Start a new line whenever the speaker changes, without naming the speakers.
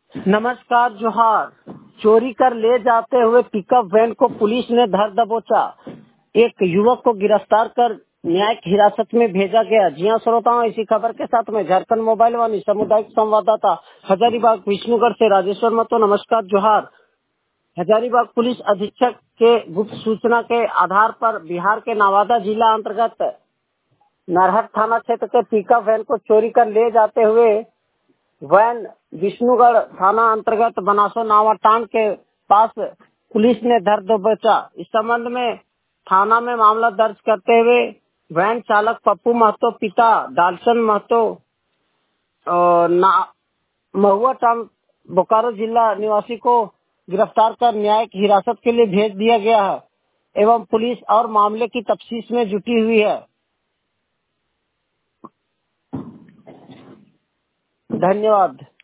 नमस्कार जोहार। चोरी कर ले जाते हुए पिकअप वैन को पुलिस ने धर दबोचा। एक युवक को गिरफ्तार कर न्यायिक हिरासत में भेजा गया। जी हाँ श्रोताओं, इसी खबर के साथ में झारखंड मोबाइल वाणी सामुदायिक संवाददाता हजारीबाग विष्णुगढ़ से राजेश्वर महतो। नमस्कार जोहार। हजारीबाग पुलिस अधीक्षक के गुप्त सूचना के आधार पर बिहार के नवादा जिला अंतर्गत नरहट थाना क्षेत्र के पिकअप वैन को चोरी कर ले जाते हुए वैन विष्णुगढ़ थाना अंतर्गत बनासो नावाटांड के पास पुलिस ने धर दबोचा। इस संबंध में थाना में मामला दर्ज करते हुए वैन चालक पप्पू महतो पिता डालसन महतो महुआ टांड बोकारो जिला निवासी को गिरफ्तार कर न्यायिक हिरासत के लिए भेज दिया गया है एवं पुलिस और मामले की तफ्तीश में जुटी हुई है। धन्यवाद।